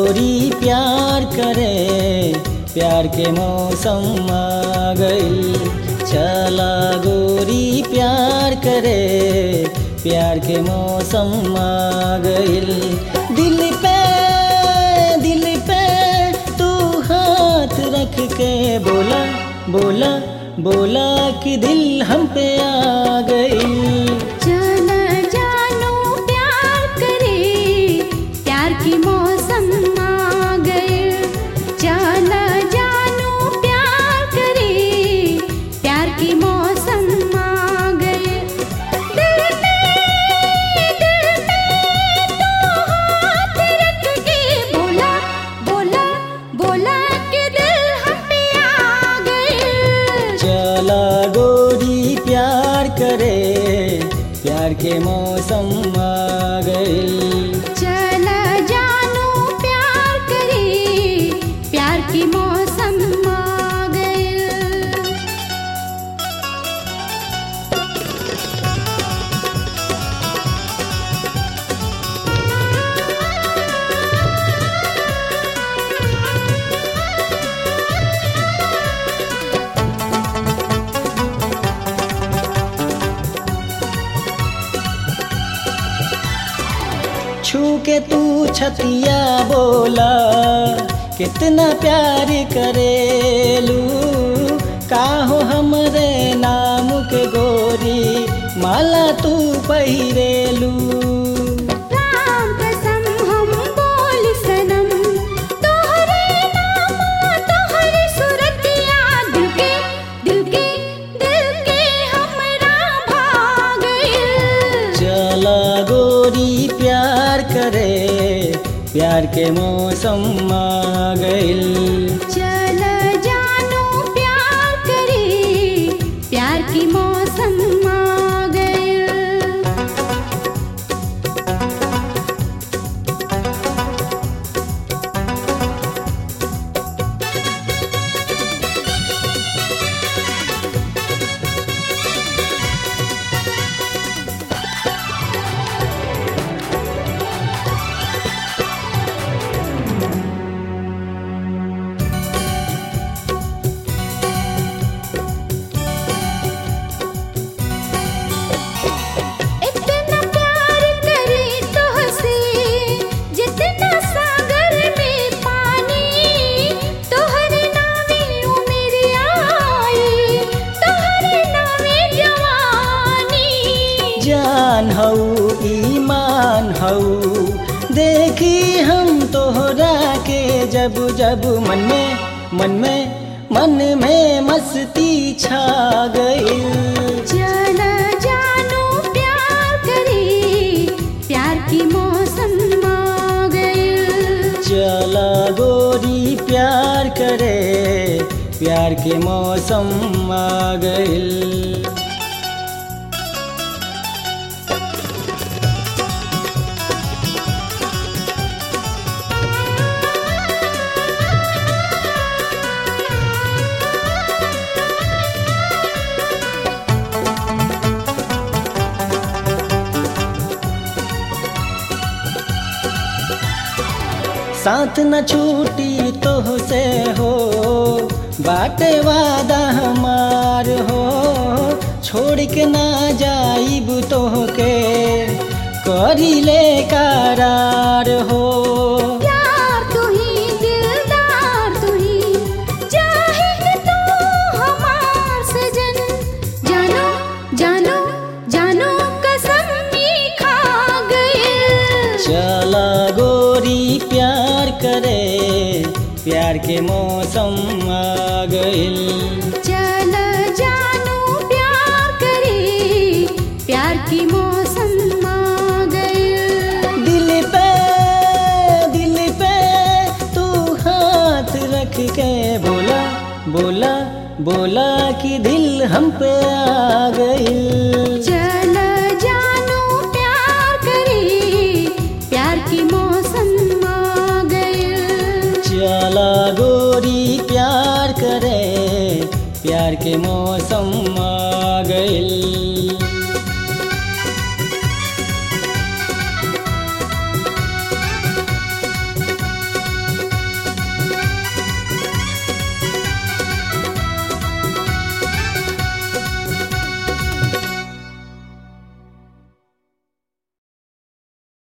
गोरी प्यार करे, प्यार के मौसम आ गइल। चला गोरी प्यार करे, प्यार के मौसम आ गइल। दिल पे तू हाथ रख के बोला बोला बोला कि दिल हम पे आ गइल। चला जानू प्यार करे, प्यार की मौसम आ गए। चला जानू प्यार करे, प्यार की मौसम आ गए। दिल पे तू हाथ रख के बोला बोला बोला कि दिल हम पे आ गए। चला गोरी प्यार करे, प्यार के मौसम आ गइल। चला जानू प्यार करे, प्यार की मौसम आ गए। छू के तू छतिया बोला कितना प्यार करेलू। काहो हमरे नाम के गोरी माला तू पहिरेलू। राम कसम हम बोल सनम, तोहरे नाम तोहरी सुरतिया दिल के हमरा भाग गइल। चला गोरी प्यार करे, प्यार के मौसम आ गइल। चला जानू प्यार करे, प्यार की मौसम आ गए। इतना प्यार करे तोहसे जितना सागर में पानी। तोहरे नामे उमरिया आई, तोहरे नामे जवानी। जान हऊ ईमान हऊ, देखी हम तोहरा के जब जब मन में मस्ती छा गई। चला जानू प्यार करे, प्यार की मौसम आ गए। चला गोरी प्यार करे, प्यार के मौसम आ गइल। साथ न छूटी तोहसे हो, बाटे वादा हमार हो। छोड़ के ना जाइब तोहके, करी ले करार हो। प्यार तू ही दिलदार तू ही, चाहे तू हमार सजन। जानो जानो जानो कसम ही खा गए। चला गोरी प्यार करे, प्यार के मौसम आ गइल। चला जानू प्यार करे, प्यार की मौसम आ गए। दिल पे तू हाथ रख के बोला बोला बोला कि दिल हम पे आ गइल। चला जानू प्यार करे, प्यार की मौसम आ गए। चला गोरी प्यार करे, प्यार के मौसम